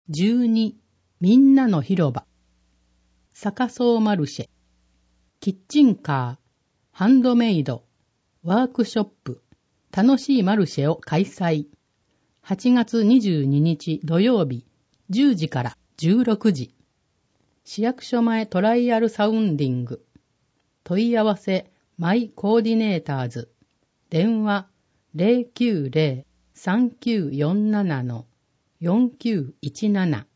12みんなの広場坂荘マルシェキッチンカーハンドメイドワークショップ楽しいマルシェを開催。8月22日土曜日10時から16時。市役所前トライアルサウンディング。問い合わせマイコーディネーターズ。電話 090-3947-4917